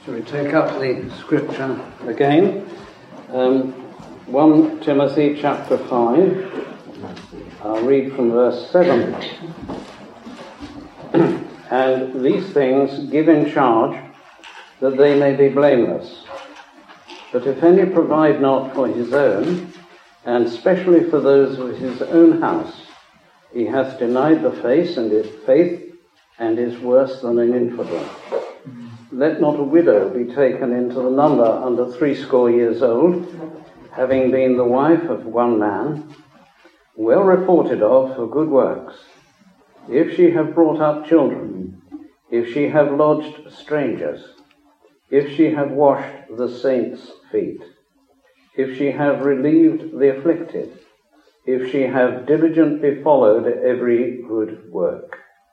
So we take up the scripture again. 1 Timothy chapter 5. I'll read from verse 7. And these things give in charge, that they may be blameless. But if any provide not for his own, and specially for those of his own house, he hath denied the faith and is worse than an infidel. Let not a widow be taken into the number under 60 years old, having been the wife of one man, well reported of for good works. If she have brought up children, if she have lodged strangers, if she have washed the saints' feet, if she have relieved the afflicted, if she have diligently followed every good work.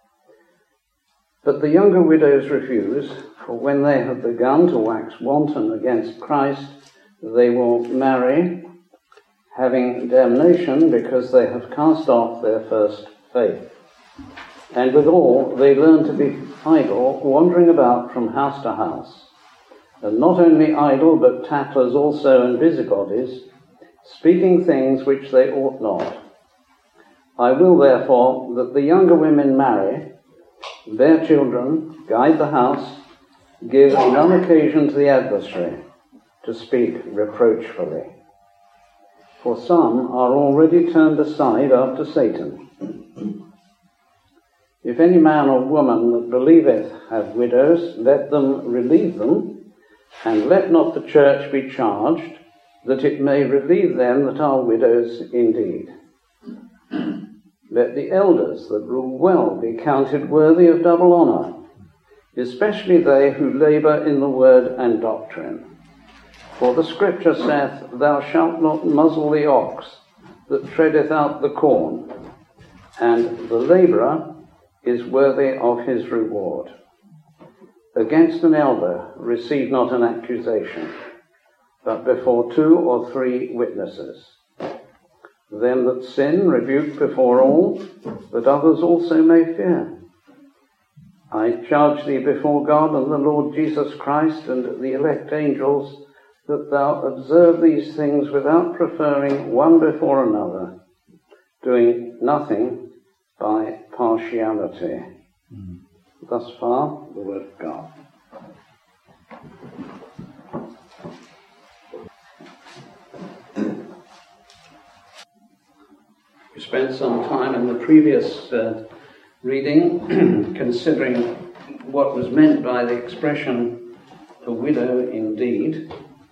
But the younger widows refuse, for when they have begun to wax wanton against Christ, they will marry, having damnation because they have cast off their first faith. And withal they learn to be idle, wandering about from house to house, and not only idle, but tattlers also and busybodies, speaking things which they ought not. I will therefore that the younger women marry, bear children, guide the house, give none occasion to the adversary to speak reproachfully. For some are already turned aside after Satan. If any man or woman that believeth have widows, let them relieve them, and let not the church be charged, that it may relieve them that are widows indeed. Let the elders that rule well be counted worthy of double honour, especially they who labour in the word and doctrine. For the scripture saith, Thou shalt not muzzle the ox that treadeth out the corn, and the labourer is worthy of his reward. Against an elder receive not an accusation, but before 2 or 3 witnesses. Them that sin rebuke before all, that others also may fear. I charge thee before God and the Lord Jesus Christ and the elect angels, that thou observe these things without preferring one before another, doing nothing by partiality. Thus far, the word of God. We spent some time in the previous reading considering what was meant by the expression a widow indeed,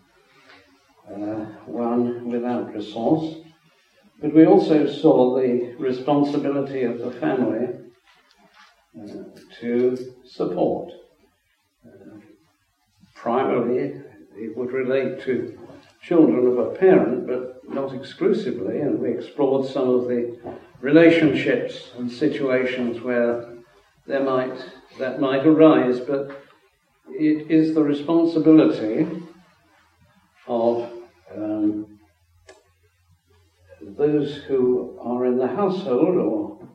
one without resource. But we also saw the responsibility of the family to support. Primarily, it would relate to children of a parent, but not exclusively, and we explored some of the relationships and situations where that might arise, but it is the responsibility of those who are in the household or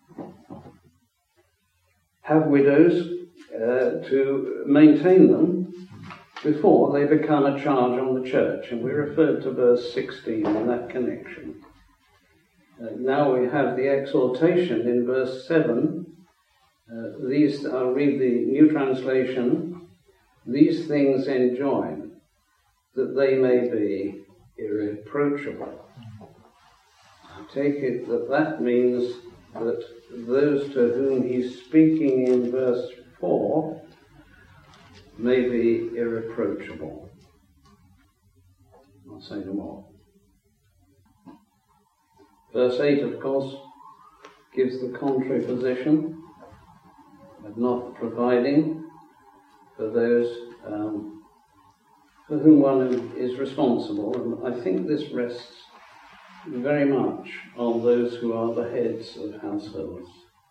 have widows to maintain them before they become a charge on the church. And we referred to verse 16 in that connection. Now we have the exhortation in verse 7. I'll read the New Translation. These things enjoin, that they may be irreproachable. I take it that means that those to whom he's speaking in verse 4 may be irreproachable. I'll say no more. Verse 8, of course, gives the contrary position of not providing for those for whom one is responsible. And I think this rests very much on those who are the heads of households.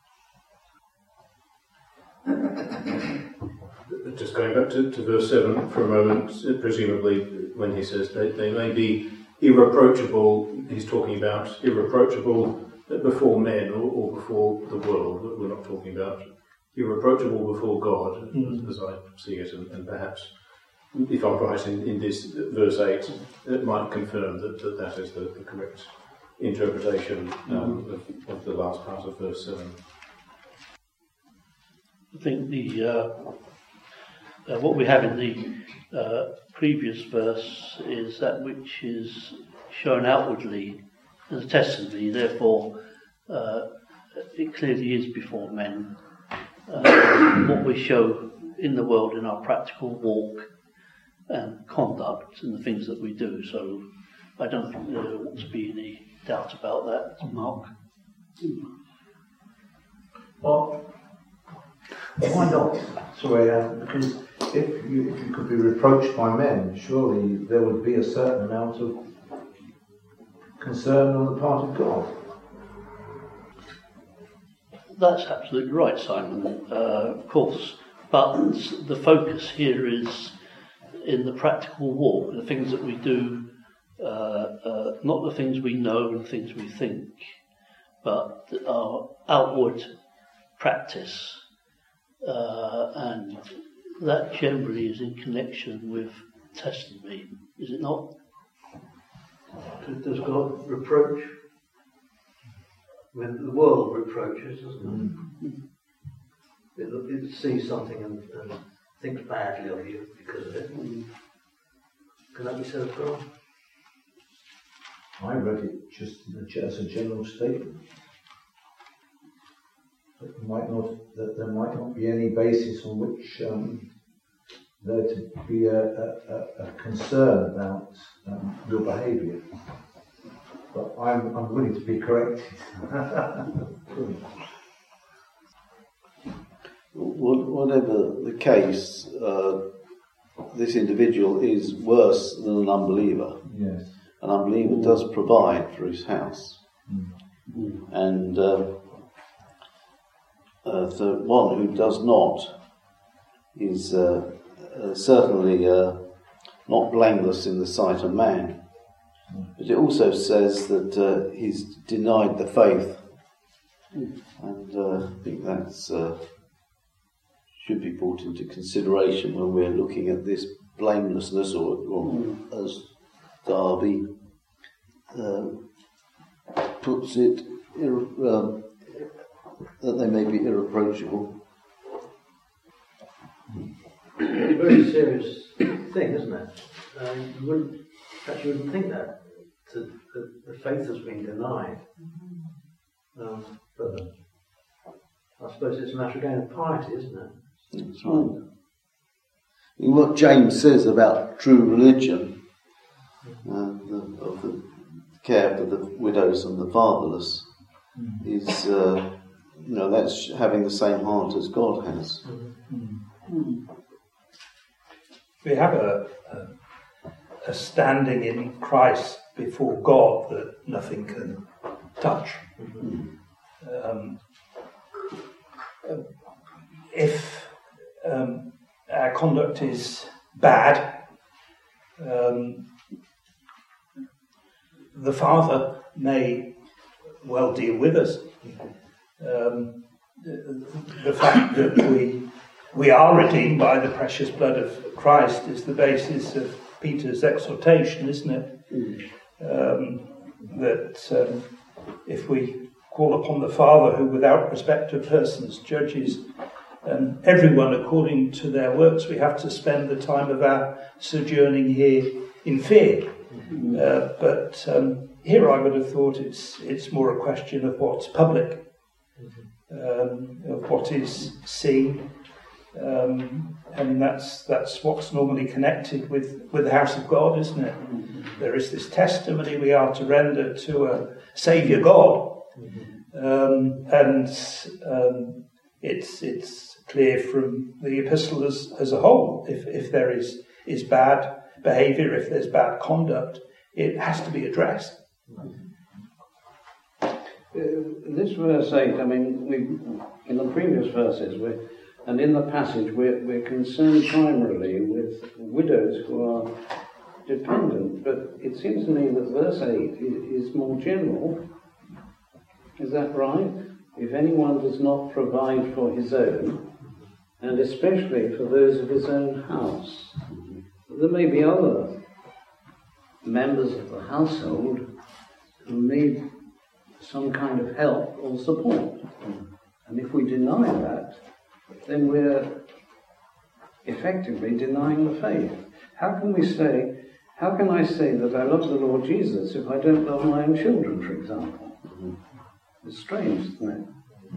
Just going back to verse 7 for a moment, presumably when he says they may be irreproachable, he's talking about irreproachable before men or before the world. We're not talking about irreproachable before God, as I see it, and perhaps if I'm right in this verse 8, it might confirm that is the correct interpretation of the last part of verse 7. I think what we have in the previous verse is that which is shown outwardly as a testimony, therefore it clearly is before men. What we show in the world in our practical walk and conduct and the things that we do. So I don't think there ought to be any doubt about that, Mark. Well, why not? Sorry, because if you could be reproached by men, surely there would be a certain amount of concern on the part of God. That's absolutely right, Simon, of course. But the focus here is in the practical walk, the things that we do, not the things we know and things we think, but our outward practice. And that generally is in connection with testimony, is it not? Does God reproach? When the world reproaches, doesn't it? It sees something and thinks badly of you because of it. Can that be said of God? I read it just as a general statement. That there might not be any basis on which there to be a concern about your behaviour. But I'm willing to be corrected. Whatever the case, this individual is worse than an unbeliever. Yes. An unbeliever does provide for his house. And the one who does not is certainly not blameless in the sight of man. But it also says that he's denied the faith. And I think that's should be brought into consideration when we're looking at this blamelessness, or as Darby puts it, that they may be irreproachable. It's a very serious thing, isn't it? You wouldn't think that. The faith has been denied. But I suppose it's a matter again of piety, isn't it? That's right. And what James says about true religion, of the care for the widows and the fatherless, is that's having the same heart as God has. We have a standing in Christ before God that nothing can touch. If our conduct is bad, the Father may well deal with us. The fact that we are redeemed by the precious blood of Christ is the basis of Peter's exhortation, isn't it? That if we call upon the Father, who without respect of persons judges everyone according to their works, we have to spend the time of our sojourning here in fear. But here I would have thought it's more a question of what's public, of what is seen. And that's what's normally connected with the house of God, isn't it? There is this testimony we are to render to a Saviour God, and it's clear from the epistle as a whole. If there is bad behaviour, if there's bad conduct, it has to be addressed. This verse 8, I mean, in the previous verses, and in the passage, we're concerned primarily with widows who are dependent, but it seems to me that verse 8 is more general. Is that right? If anyone does not provide for his own, and especially for those of his own house. there may be other members of the household who need some kind of help or support. And if we deny that, then we're effectively denying the faith. How can I say that I love the Lord Jesus if I don't love my own children, for example? It's strange, isn't it?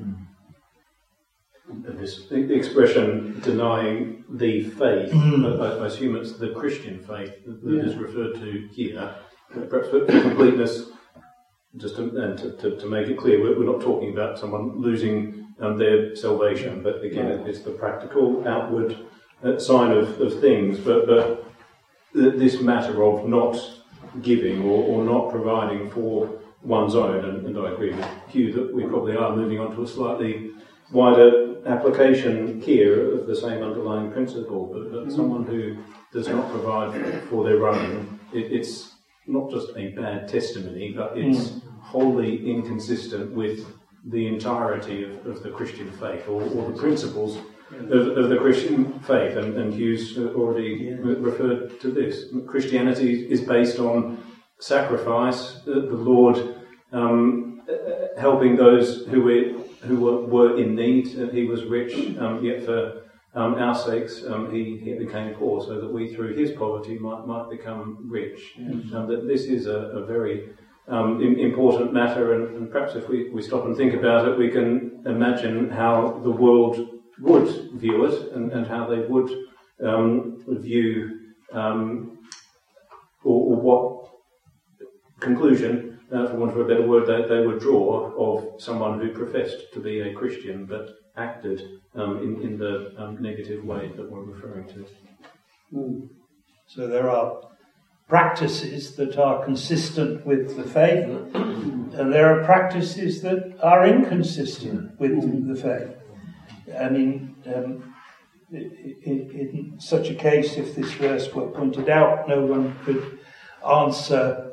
This expression, denying the faith, I assume it's the Christian faith that is referred to here. Perhaps for completeness, just to make it clear, we're not talking about someone losing their salvation, but again, it's the practical, outward sign of things. But this matter of not giving or not providing for one's own, and I agree with Hugh that we probably are moving on to a slightly wider application here of the same underlying principle, but someone who does not provide for their own, it's not just a bad testimony, but it's wholly inconsistent with the entirety of the Christian faith, or the principles of the Christian faith, and Hugh's already referred to this. Christianity is based on sacrifice, the Lord helping those who were in need. He was rich, yet for our sakes he became poor, so that we through his poverty might become rich. That this is a very important matter, and perhaps if we stop and think about it, we can imagine how the world would view it, and how they would view or what conclusion, for want of a better word, they would draw of someone who professed to be a Christian but acted in the negative way that we're referring to. So there are practices that are consistent with the faith, and there are practices that are inconsistent with the faith. I mean, in such a case, if this verse were pointed out, no one could answer,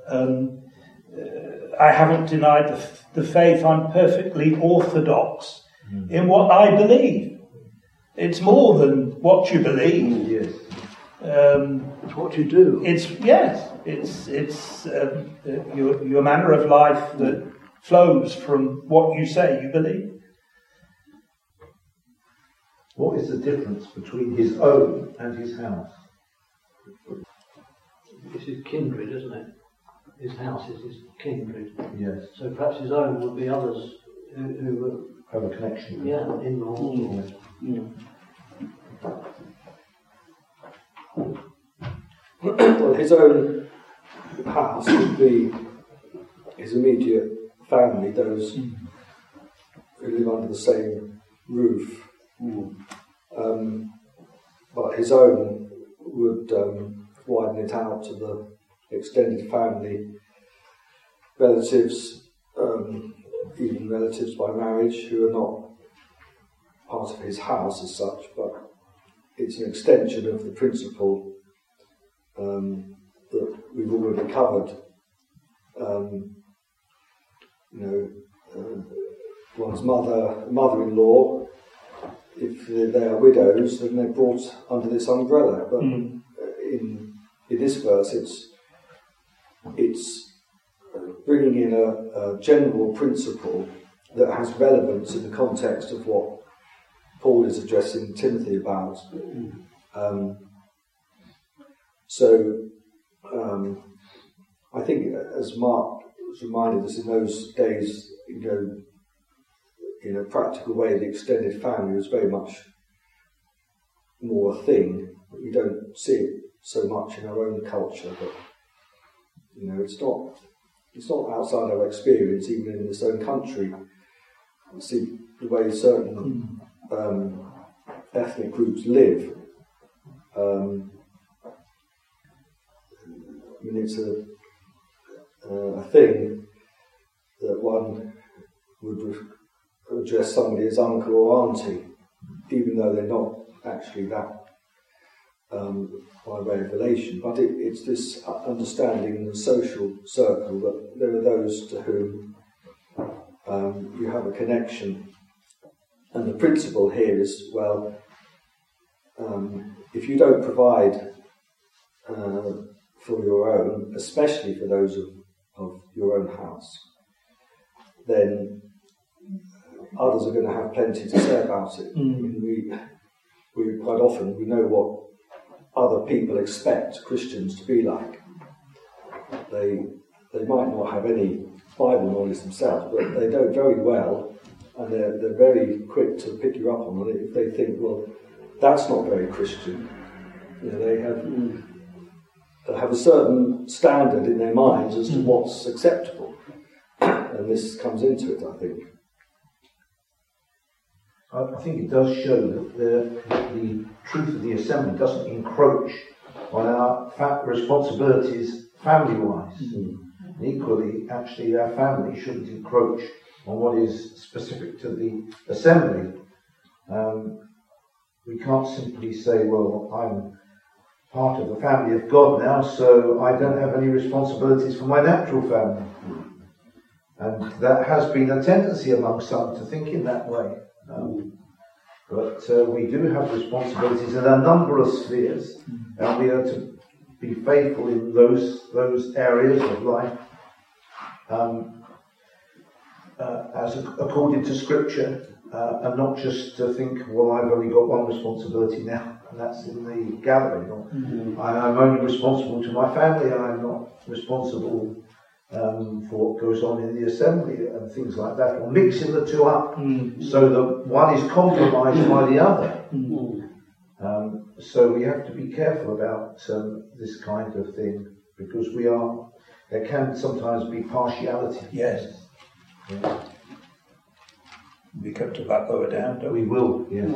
I haven't denied the faith, I'm perfectly orthodox in what I believe. It's more than what you believe. Yes. It's what you do. It's your manner of life that flows from what you say you believe. What is the difference between his own and his house? This is kindred, isn't it? His house is his kindred. Yes. So perhaps his own would be others who Have a connection. in-laws. Well, his own house would be his immediate family, those who live under the same roof. But his own would widen it out to the extended family, relatives, even relatives by marriage, who are not part of his house as such, but it's an extension of the principle that we've already covered. One's mother-in-law, if they are widows, then they're brought under this umbrella. But in this verse, it's bringing in a general principle that has relevance in the context of what Paul is addressing Timothy about. I think, as Mark was reminded us, in those days, in a practical way, the extended family was very much more a thing. We don't see it so much in our own culture, but it's not outside our experience, even in this own country. We see the way certain ethnic groups live. It's a thing that one would address somebody as uncle or auntie, even though they're not actually that by way of relation. But it's this understanding in the social circle that there are those to whom you have a connection. And the principle here is, if you don't provide for your own, especially for those of your own house, then others are going to have plenty to say about it. We quite often, we know what other people expect Christians to be like. They might not have any Bible knowledge themselves, but they know very well, and they're very quick to pick you up on it if they think, well, that's not very Christian. You know, they have a certain standard in their minds as to what's acceptable, and this comes into it, I think. I think it does show that the truth of the assembly doesn't encroach on our responsibilities family-wise. And equally, actually, our family shouldn't encroach on what is specific to the assembly. We can't simply say, well, I'm part of the family of God now, so I don't have any responsibilities for my natural family. And that has been a tendency among some to think in that way. But we do have responsibilities in a number of spheres, and we are to be faithful in those areas of life as according to Scripture, and not just to think, well, I've only got one responsibility now, and that's in the gathering. Or I'm only responsible to my family, I'm not responsible for what goes on in the assembly and things like that, or mixing the two up so that one is compromised by the other. So we have to be careful about this kind of thing, because there can sometimes be partiality. Yes. Yeah. We come to that lower down, don't we? We will, yes.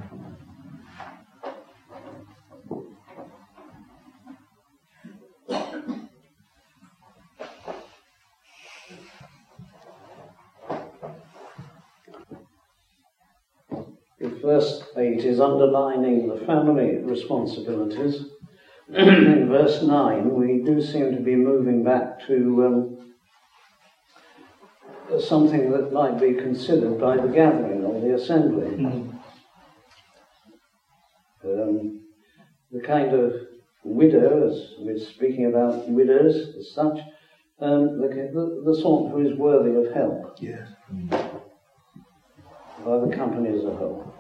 If verse 8 is underlining the family responsibilities, in verse 9 we do seem to be moving back to something that might be considered by the gathering or the assembly. The kind of widow, as we're speaking about widows as such, the sort who is worthy of help. Yes. By the company as a whole.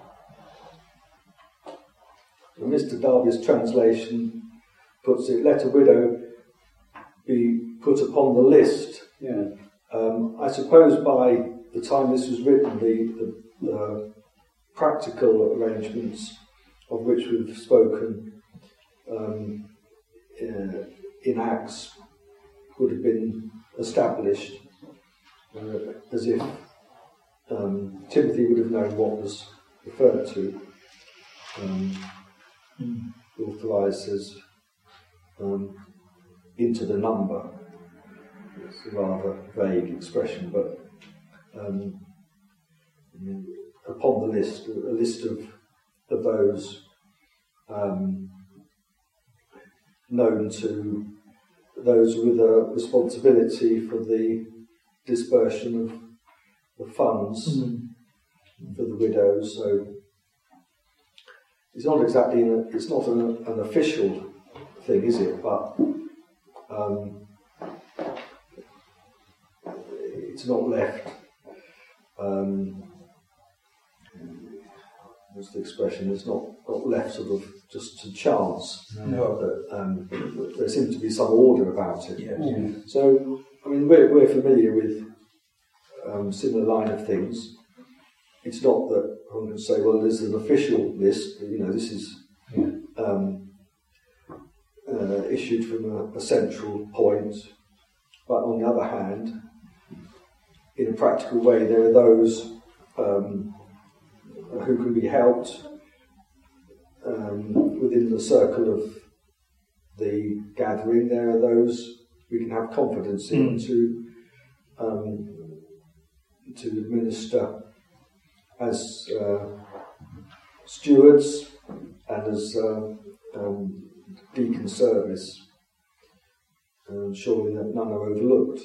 Mr. Darby's translation puts it, let a widow be put upon the list. Yeah. I suppose by the time this was written, the practical arrangements of which we've spoken in Acts would have been established as if Timothy would have known what was referred to. Authorised as into the number. It's a rather vague expression, but upon the list, a list of those known to those with a responsibility for the dispersion of the funds for the widows. So it's not exactly it's not an official thing, is it? But it's not left. What's the expression? It's not left sort of just to chance. No. But there seems to be some order about it. Yes. So I mean, we're familiar with similar line of things. It's not that I'm going to say, well, there's an official list. You know, this is issued from a central point. But on the other hand, in a practical way, there are those who can be helped within the circle of the gathering. There are those we can have confidence in to administer as stewards and as deacon service, ensuring that none are overlooked.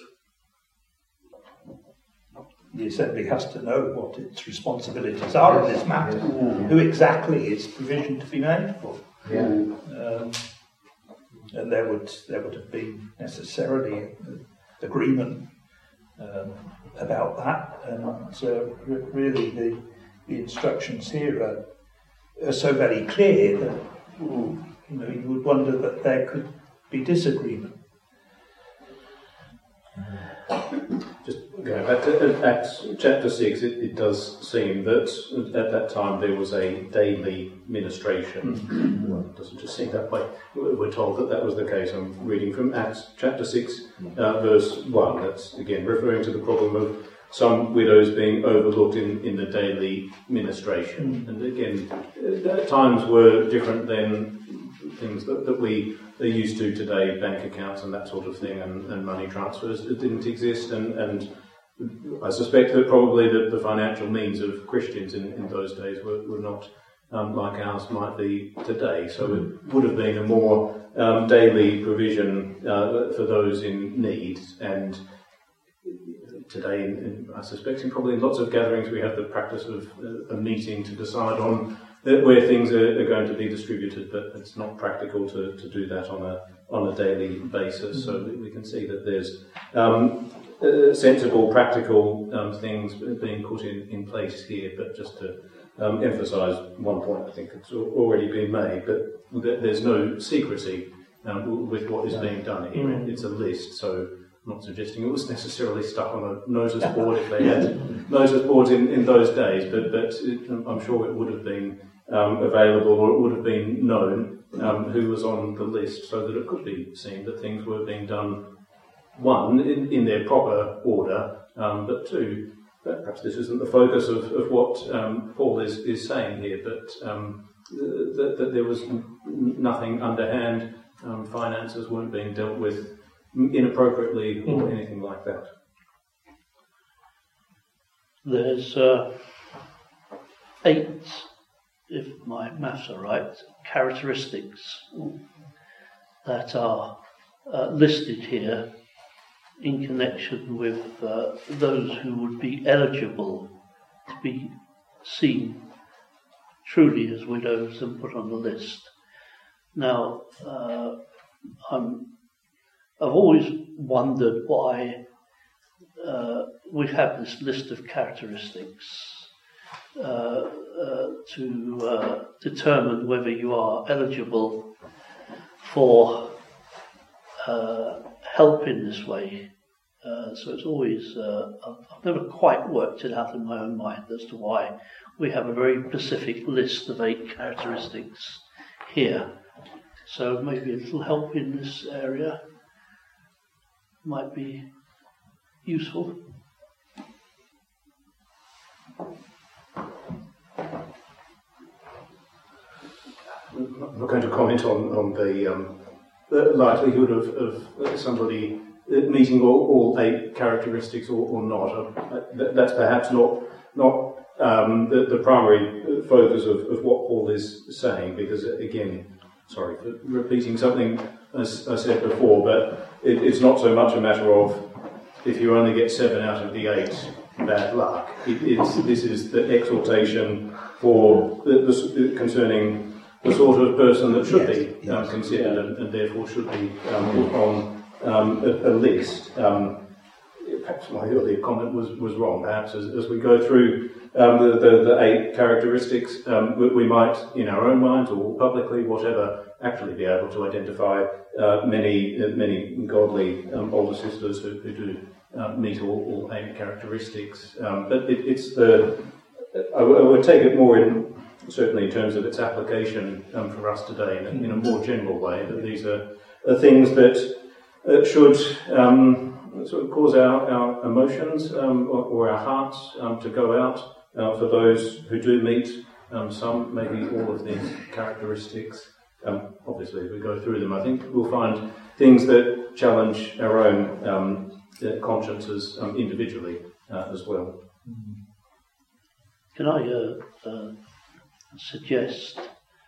The assembly has to know what its responsibilities are in this matter, who exactly it's provision to be made for. And there would have been necessarily agreement about that, and really the instructions here are so very clear that you would wonder that there could be disagreement. Just going back to Acts chapter 6, it does seem that at that time there was a daily ministration. Well, it doesn't just seem that way. We're told that was the case. I'm reading from Acts chapter 6, verse 1. That's, again, referring to the problem of some widows being overlooked in the daily ministration. And again, times were different than things that we are used to today, bank accounts and that sort of thing, and money transfers didn't exist, and I suspect that probably the financial means of Christians in those days were not like ours might be today. So it would have been a more daily provision for those in need. And today, I suspect, probably in lots of gatherings, we have the practice of a meeting to decide on where things are going to be distributed, but it's not practical to do that on a daily basis. So we can see that there's sensible, practical things being put in place here. But just to emphasise one point, I think it's already been made, but there's no secrecy with what is being done here. It's a list, so I'm not suggesting it was necessarily stuck on a notice board if they had notice boards in those days, but I'm sure it would have been available, or it would have been known who was on the list, so that it could be seen that things were being done, one, in their proper order, but two, perhaps this isn't the focus of what Paul is saying here, but that there was nothing underhand, finances weren't being dealt with inappropriately or anything like that. There's 8, if my maths are right, characteristics that are listed here in connection with those who would be eligible to be seen truly as widows and put on the list. Now, I've always wondered why we have this list of characteristics to determine whether you are eligible for help in this way. So it's always, I've never quite worked it out in my own mind as to why we have a very specific list of 8 characteristics here. So maybe a little help in this area might be useful. I'm not going to comment on the likelihood of somebody meeting all 8 characteristics or not. That's perhaps not the primary focus of what Paul is saying, because again, sorry for repeating something as I said before, but it's not so much a matter of if you only get 7 out of the 8, bad luck. This is the exhortation for concerning the sort of person that should be considered and therefore should be put on a list. Perhaps my earlier comment was wrong. Perhaps as we go through the 8 characteristics, we might, in our own minds or publicly, whatever, actually be able to identify many godly older sisters who do meet all 8 characteristics. But I would take it more certainly in terms of its application for us today in a more general way, that these are things that should sort of cause our emotions or our hearts to go out for those who do meet some, maybe all of these characteristics. Obviously, if we go through them, I think we'll find things that challenge our own consciences individually as well. Can I suggest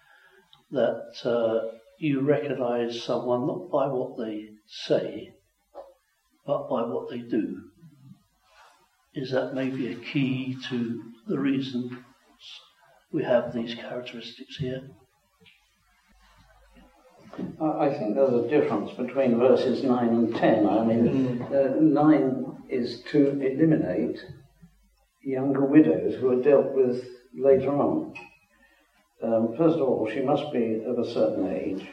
that you recognise someone not by what they say, but by what they do? Is that maybe a key to the reason we have these characteristics here? I think there's a difference between verses 9 and 10. I mean, 9 is to eliminate younger widows who are dealt with later on. First of all, she must be of a certain age,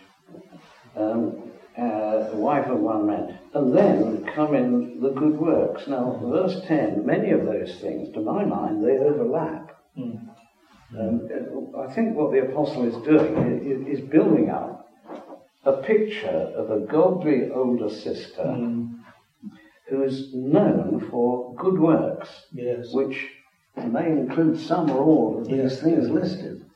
a wife of one man, and then come in the good works. Now, verse 10, many of those things, to my mind, they overlap. I think what the apostle is doing is building up a picture of a godly older sister who is known for good works, which may include some or all of these things listed.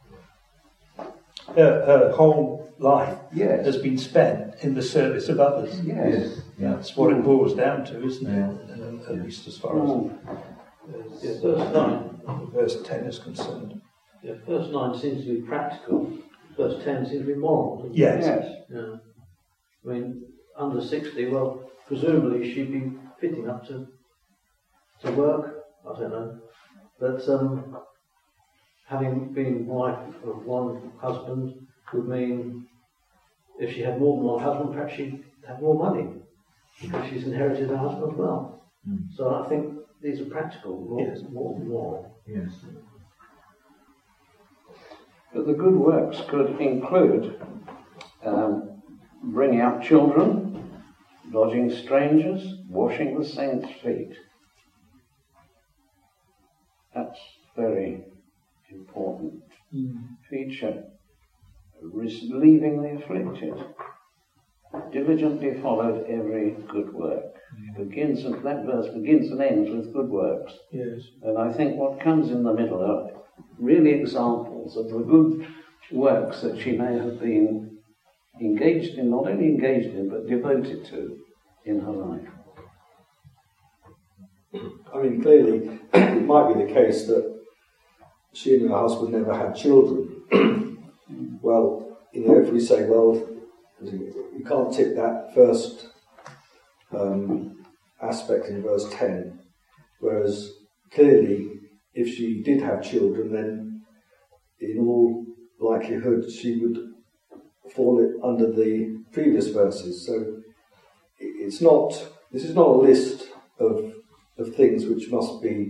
Her whole life has been spent in the service of others. Yes. That's what it boils down to, isn't it? At least as far as verse 9. verse 10 is concerned. Yeah, verse 9 seems to be practical. Verse 10 seems to be moral. Doesn't it? Yes. Yeah. I mean, under 60, well, presumably she'd be fitting up to work. I don't know. But having been wife of one husband would mean if she had more than one husband, perhaps she'd have more money because she's inherited her husband's wealth. So I think these are practical, more than moral. Yes. But the good works could include bringing up children, lodging strangers, washing the saints' feet. That's very important feature. Relieving the afflicted. Diligently followed every good work. That verse begins and ends with good works. Yes. And I think what comes in the middle are really examples of the good works that she may have been engaged in, not only engaged in, but devoted to in her life. I mean, clearly, it might be the case that she and her husband never had children. Well, if we say, well, you can't tick that first aspect in verse 10, whereas clearly, if she did have children, then in all likelihood she would fall under the previous verses. So this is not a list of things which must be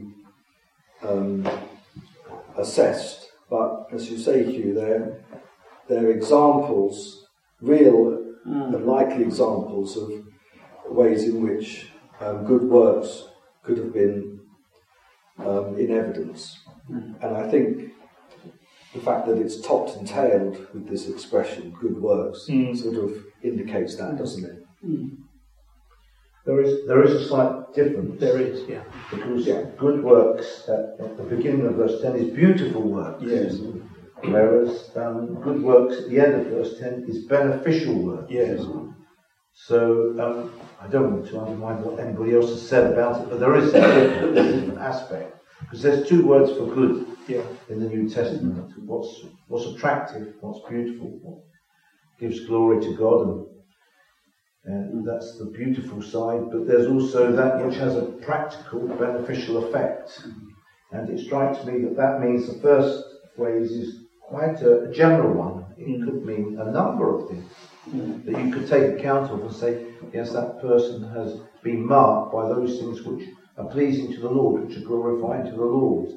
assessed, but as you say, Hugh, they're examples, real and likely examples of ways in which good works could have been in evidence. And I think the fact that it's topped and tailed with this expression, good works, sort of indicates that, doesn't it? There is a slight difference. There is, yeah. Because good works at the beginning of verse 10 is beautiful works. Yes. Whereas good works at the end of verse 10 is beneficial works. Yes. So I don't want to undermine what anybody else has said about it, but there is a different aspect. Because there's two words for good in the New Testament. What's attractive, what's beautiful, what gives glory to God, and that's the beautiful side. But there's also that which has a practical, beneficial effect. And it strikes me that means the first phrase is quite a general one. It could mean a number of things that you could take account of and say, yes, that person has been marked by those things which are pleasing to the Lord, which are glorifying to the Lord.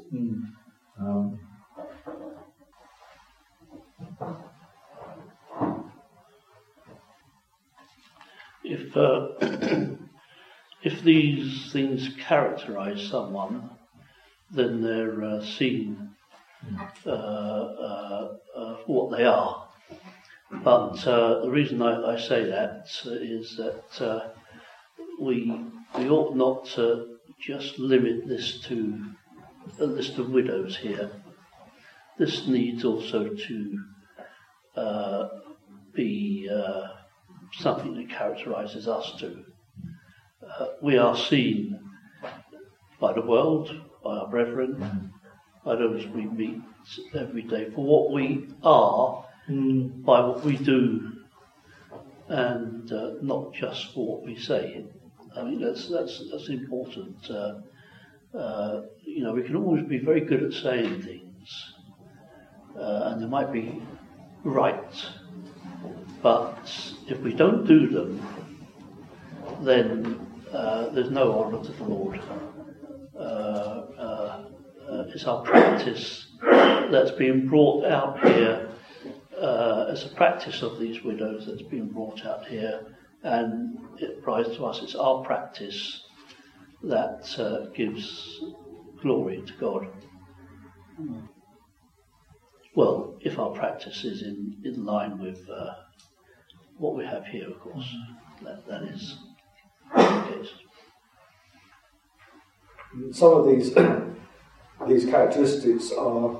If these things characterize someone, then they're seen what they are. But the reason I say that is that we ought not to just limit this to a list of widows here. This needs also to be something that characterises us too. We are seen by the world, by our brethren, by those we meet every day for what we are, by what we do, and not just for what we say. I mean, that's important. We can always be very good at saying things, and they might be right, But if we don't do them, then there's no honour to the Lord. It's our practice that's being brought out here. It's a practice of these widows that's being brought out here, and it applies to us. It's our practice that gives glory to God. Well, if our practice is in line with what we have here, of course, that is the case. Some of these characteristics are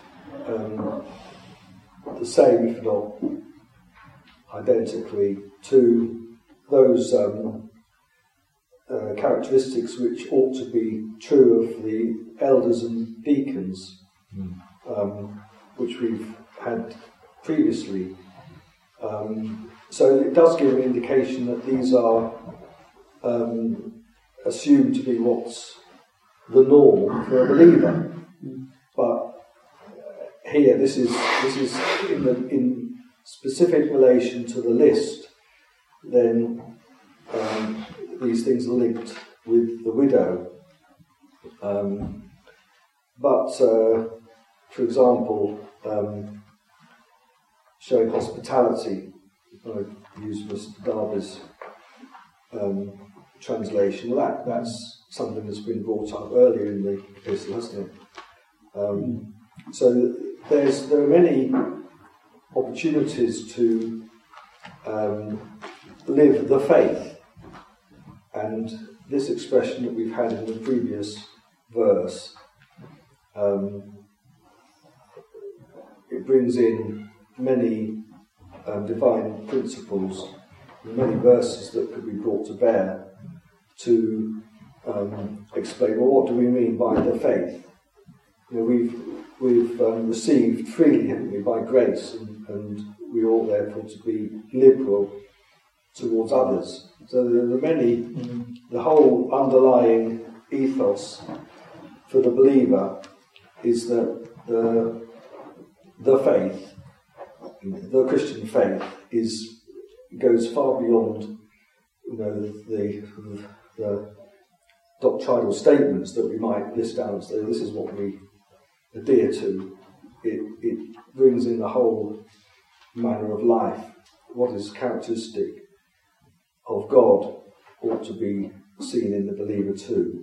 the same, if not identically, to those characteristics which ought to be true of the elders and deacons, which we've had previously. So it does give an indication that these are assumed to be what's the norm for a believer. But here, this is in specific relation to the list. Then these things are linked with the widow. But for example, showing hospitality, I use Mr. Darby's translation. Well, that's something that's been brought up earlier in the epistle, hasn't it? So there are many opportunities to live the faith, and this expression that we've had in the previous verse, it brings in many divine principles, many verses that could be brought to bear to explain, well, what do we mean by the faith? You know, we've received freely, haven't we, by grace, and we ought therefore to be liberal towards others. So there are many, the whole underlying ethos for the believer is that the faith, the Christian faith, goes far beyond, you know, the doctrinal statements that we might list down and say, this is what we adhere to. It brings in the whole manner of life. What is characteristic of God ought to be seen in the believer too.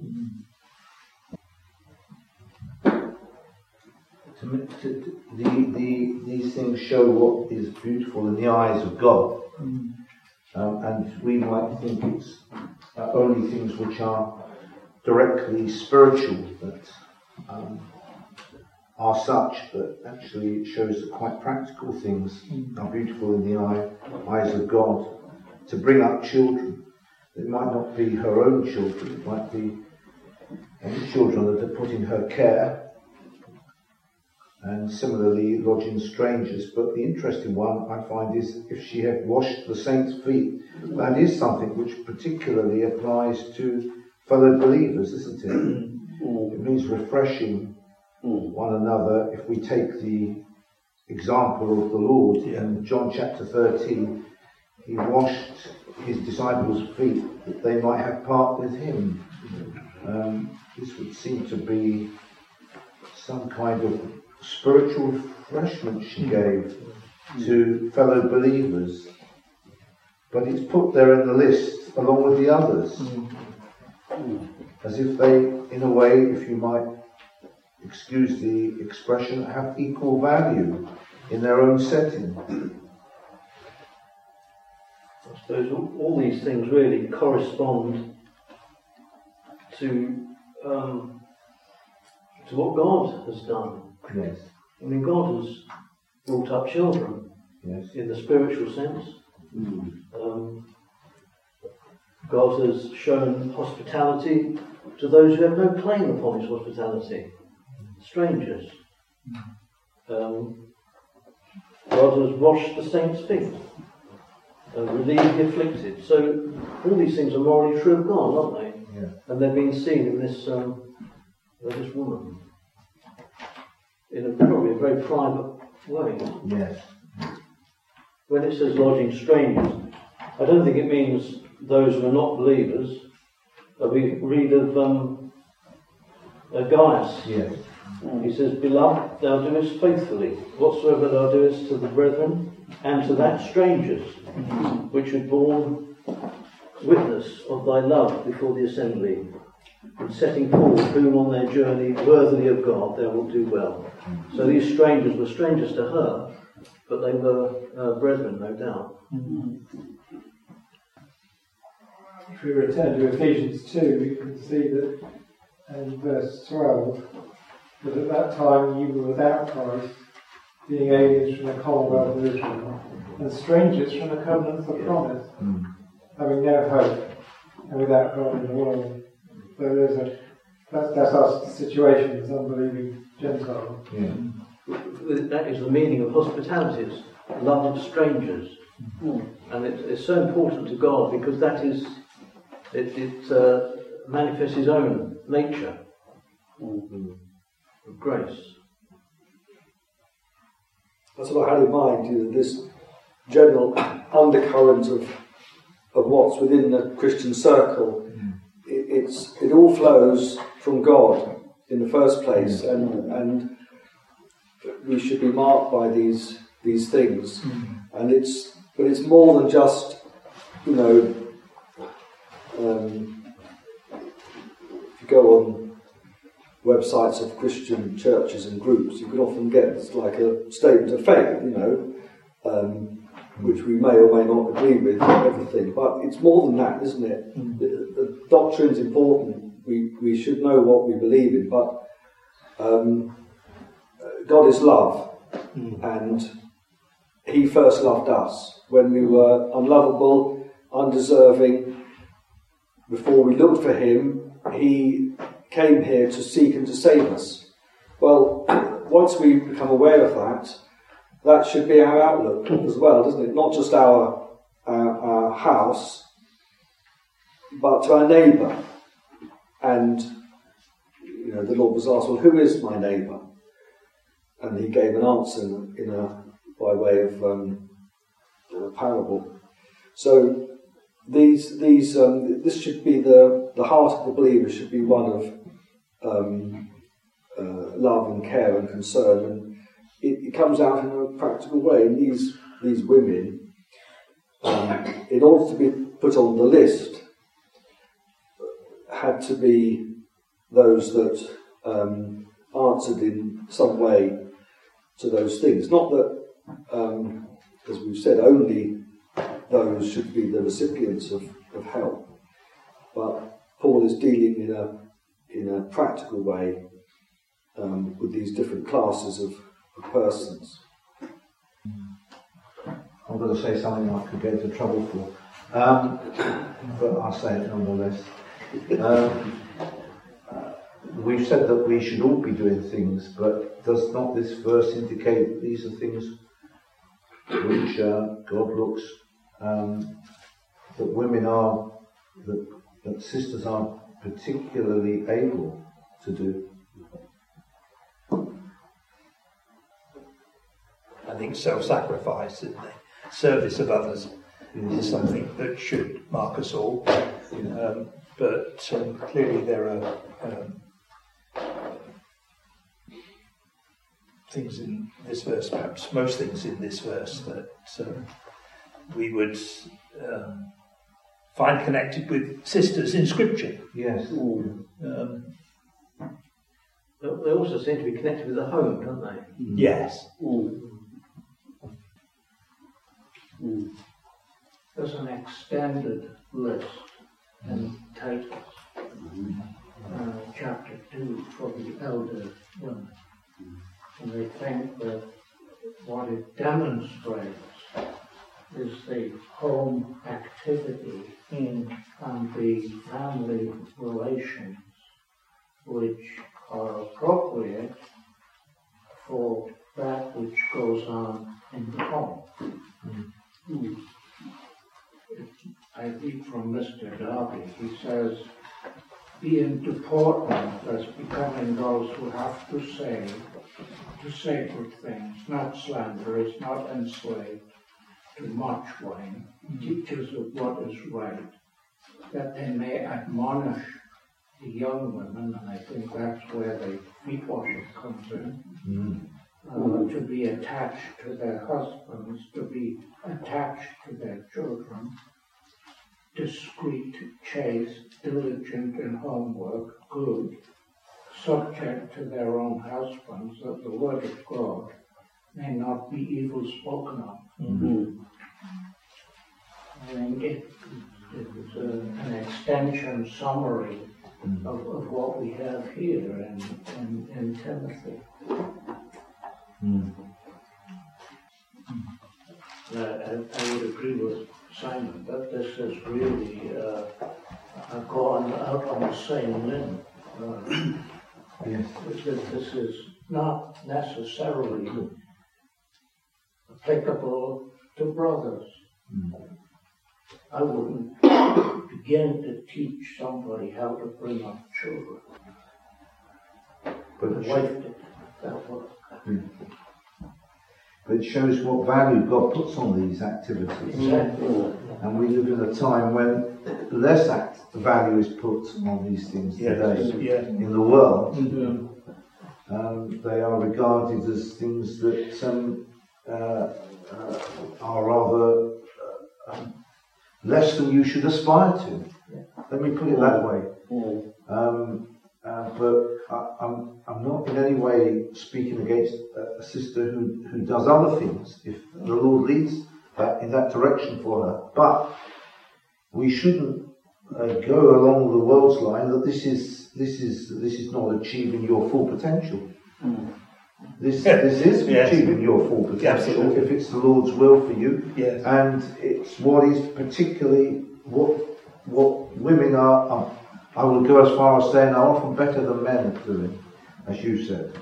These things show what is beautiful in the eyes of God, and we might think it's only things which are directly spiritual that are such, but actually it shows that quite practical things are beautiful in the eyes of God. To bring up children, it might not be her own children, it might be children that are put in her care, and similarly lodging strangers. But the interesting one I find is if she had washed the saints' feet. That is something which particularly applies to fellow believers, isn't it? It means refreshing one another. If we take the example of the Lord in John chapter 13, he washed his disciples' feet that they might have part with him. This would seem to be some kind of spiritual refreshment she gave to fellow believers. But it's put there in the list along with the others. As if they, in a way, if you might excuse the expression, have equal value in their own setting. I suppose all these things really correspond to what God has done. Yes. I mean, God has brought up children in the spiritual sense. God has shown hospitality to those who have no claim upon his hospitality, strangers. God has washed the saints' feet and relieved the afflicted. So all these things are morally true of God, aren't they? Yeah. And they're being seen in this woman in probably a very private way. Yes. when it says lodging strangers, I don't think it means those who are not believers. We read of Gaius. Yes. He says, "Beloved, thou doest faithfully whatsoever thou doest to the brethren and to that strangers, which have borne witness of thy love before the assembly, and setting forth whom on their journey worthily of God thou wilt do well." So these strangers were strangers to her, but they were brethren, no doubt. If we return to Ephesians 2, we can see that in verse 12, that at that time you were without Christ, being aliens from the commonwealth of Israel, and strangers from the covenant of promise, having no hope, and without God in the world. So that's our situation as unbelieving Gentiles. Yeah. That is the meaning of hospitality, is love of strangers. And it's so important to God because that is, it manifests his own nature of grace. That's what I had in mind, this general undercurrent of what's within the Christian circle. It all flows from God in the first place, and we should be marked by these things. And it's more than just, if you go on websites of Christian churches and groups, you can often get like a statement of faith, which we may or may not agree with, everything. But it's more than that, isn't it? The doctrine's important. We should know what we believe in, but God is love, and he first loved us when we were unlovable, undeserving. Before we looked for him, he came here to seek and to save us. Well, once we become aware of that should be our outlook as well, doesn't it? Not just our house, but to our neighbour. And the Lord was asked, "Well, who is my neighbour?" And he gave an answer by way of a parable. So this should be the heart of the believer should be one of love and care and concern, and it comes out in a practical way. And these women, in order to be put on the list, had to be those that answered in some way to those things. Not that, as we've said, only those should be the recipients of help, but Paul is dealing in a practical way with these different classes of persons. I'm going to say something I could get into trouble for, but I'll say it nonetheless. We've said that we should all be doing things, but does not this verse indicate that these are things which God looks, that women are, that sisters are particularly able to do? I think self-sacrifice in the service of others is something that should mark us all. But clearly there are things in this verse, perhaps most things in this verse, that we would find connected with sisters in Scripture. Yes. They also seem to be connected with the home, don't they? Yes. There's an extended list in Titus, chapter 2, for the elder women. And they think that what it demonstrates is the home activity and the family relations which are appropriate for that which goes on in the home. I read from Mr. Darby, he says, "Being deportment as becoming those who have to say good things, not slanderers, not enslaved, too much wine, teachers of what is right, that they may admonish the young women, and I think that's where the feet washing comes in, to be attached to their husbands, to be attached to their children, discreet, chaste, diligent in homework, good, subject to their own husbands, that the word of God may not be evil spoken of. I think it's an extension summary of what we have here in Timothy. I would agree with Simon that this is really gone out on the same limb. Yes. This is not necessarily applicable to brothers. I wouldn't begin to teach somebody how to bring up children. But My wife did that work. But it shows what value God puts on these activities. Exactly. And we live in a time when less value is put on these things today in the world. They are regarded as things that are rather less than you should aspire to. Let me put it that way. But I'm not in any way speaking against a sister who does other things if the Lord leads in that direction for her. But we shouldn't go along the world's line that this is not achieving your full potential. This is achieving your full potential if it's the Lord's will for you, and it's what is particularly what women are. I will go as far as saying are often better than men at doing, as you said.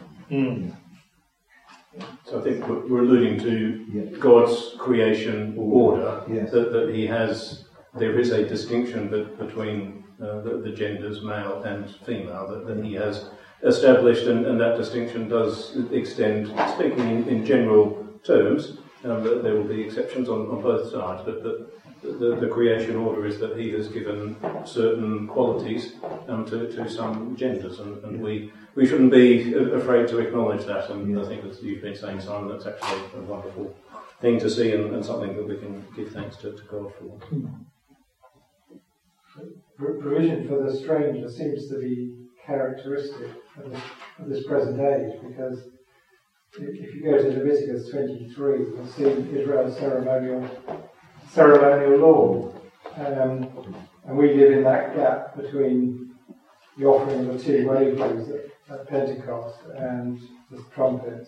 So I think we're alluding to God's creation order, that he has. There is a distinction between the genders, male and female, that he has established, and that distinction does extend, speaking in general terms, that there will be exceptions on both sides, but the creation order is that he has given certain qualities to some genders, and we shouldn't be afraid to acknowledge that, and I think, as you've been saying, Simon, that's actually a wonderful thing to see, and something that we can give thanks to God for. Provision for the stranger seems to be characteristic of this present age, because if you go to Leviticus 23, you'll see Israel's ceremonial law, and we live in that gap between the offering of the two waves at Pentecost and the trumpets.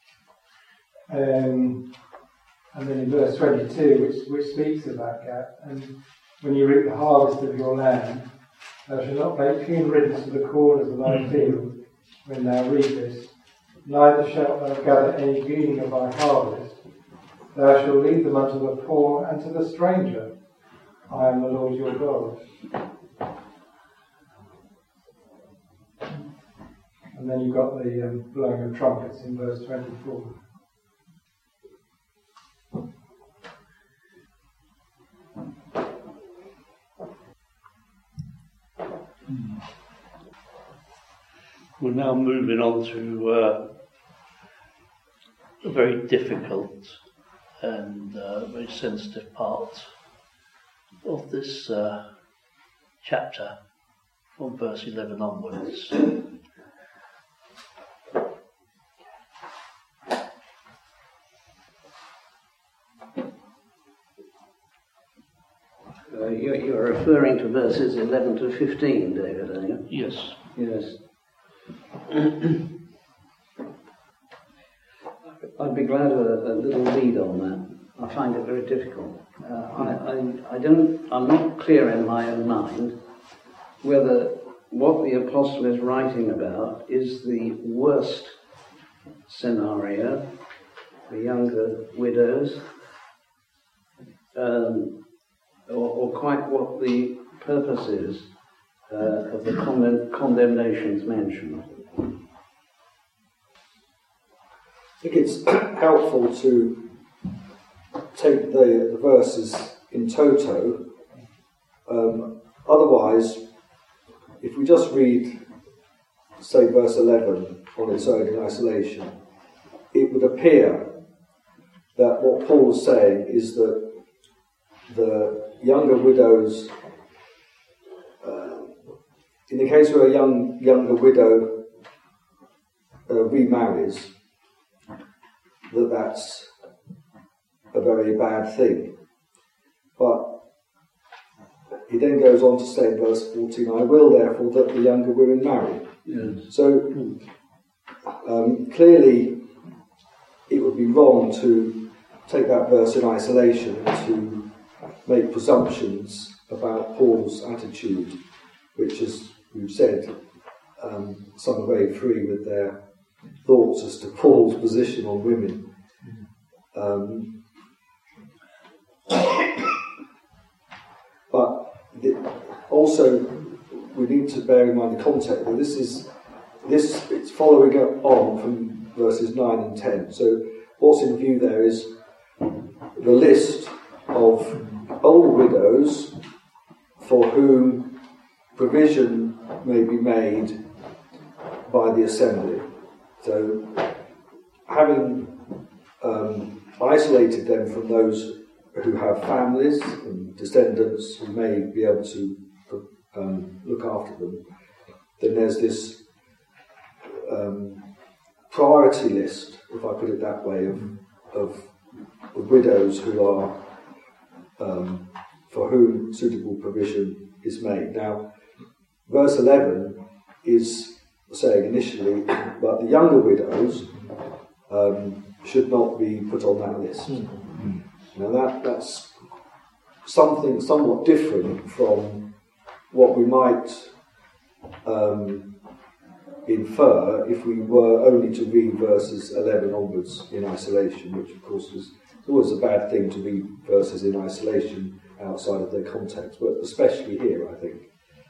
And then in verse 22, which speaks of that gap, and when you reap the harvest of your land, thou shalt not make clean riddance to the corners of thy field when thou reapest, neither shalt thou gather any gleaning of thy harvest. Thou shalt leave them unto the poor and to the stranger. I am the Lord your God. And then you've got the blowing of trumpets in verse 24. We're now moving on to a very difficult and very sensitive part of this chapter, from verse 11 onwards. You're referring to verses 11 to 15, David, are you? Yes. Yes. I'd be glad of a little lead on that. I find it very difficult. I'm not clear in my own mind whether what the apostle is writing about is the worst scenario, the younger widows, or quite what the purpose is of the condemnations mentioned. I think it's helpful to take the verses in toto. Otherwise, if we just read, say, verse 11 on its own in isolation, it would appear that what Paul is saying is that the younger widows, in the case where a younger widow remarries, that's a very bad thing. But he then goes on to say in verse 14, I will therefore that the younger women marry. Yes. So clearly it would be wrong to take that verse in isolation and to make presumptions about Paul's attitude, which, as we've said, some are very free with their thoughts as to Paul's position on women. But also we need to bear in mind the context that it's following on from verses 9 and 10. So what's in view there is the list of older widows for whom provision may be made by the assembly. So having isolated them from those who have families and descendants who may be able to look after them, then there's this priority list, if I put it that way, of widows who are for whom suitable provision is made. Now, verse 11 is saying initially, but the younger widows should not be put on that list. Now that's something somewhat different from what we might infer if we were only to read verses 11 onwards in isolation, which of course is always a bad thing to read verses in isolation outside of their context, but especially here, I think.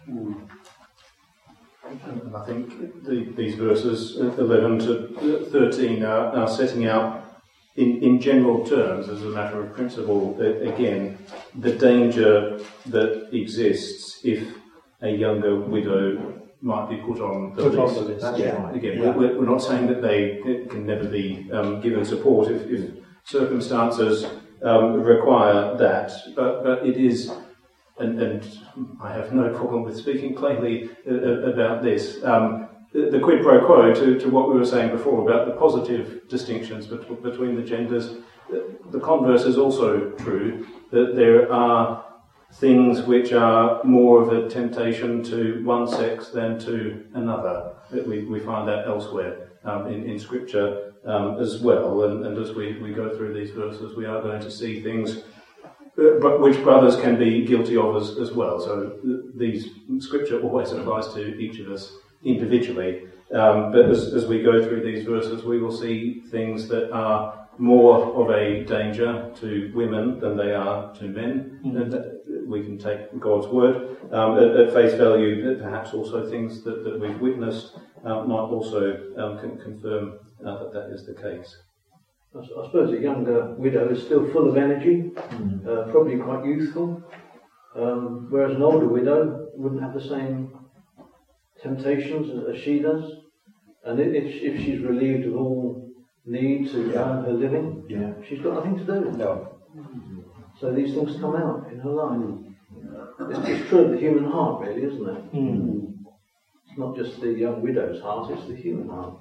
And I think these verses 11 to 13 are setting out in general terms, as a matter of principle, again, the danger that exists if a younger widow might be put on the list. That's right. Again, we're not saying that they can never be given support if circumstances require that, but it is, and I have no problem with speaking plainly about this. The quid pro quo to what we were saying before about the positive distinctions between the genders, the converse is also true, that there are things which are more of a temptation to one sex than to another. We find that elsewhere in Scripture as well, and as we go through these verses, we are going to see things which brothers can be guilty of as well. So these Scripture always applies to each of us individually, but as we go through these verses, we will see things that are more of a danger to women than they are to men. And we can take God's word at face value, perhaps also things that we've witnessed might also confirm that is the case. I suppose a younger widow is still full of energy, probably quite youthful, whereas an older widow wouldn't have the same temptations as she does. And if she's relieved of all need to earn her living, she's got nothing to do. No. So these things come out in her life. It's true of the human heart, really, isn't it? It's not just the young widow's heart, it's the human heart.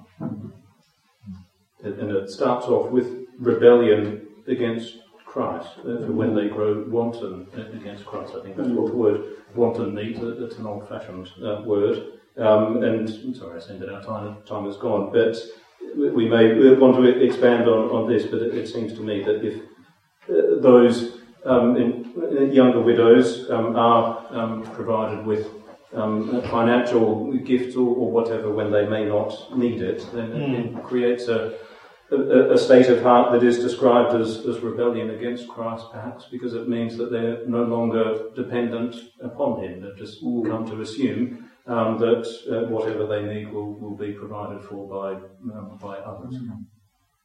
And it starts off with rebellion against Christ, when they grow wanton against Christ. I think that's what the word wanton means. It's an old-fashioned word. And sorry, I said that our time has gone, but we may want to expand on this, but it seems to me that if those younger widows are provided with financial gifts or whatever when they may not need it, then it creates a state of heart that is described as rebellion against Christ, perhaps because it means that they're no longer dependent upon Him. They've just come to assume that whatever they need will be provided for by others.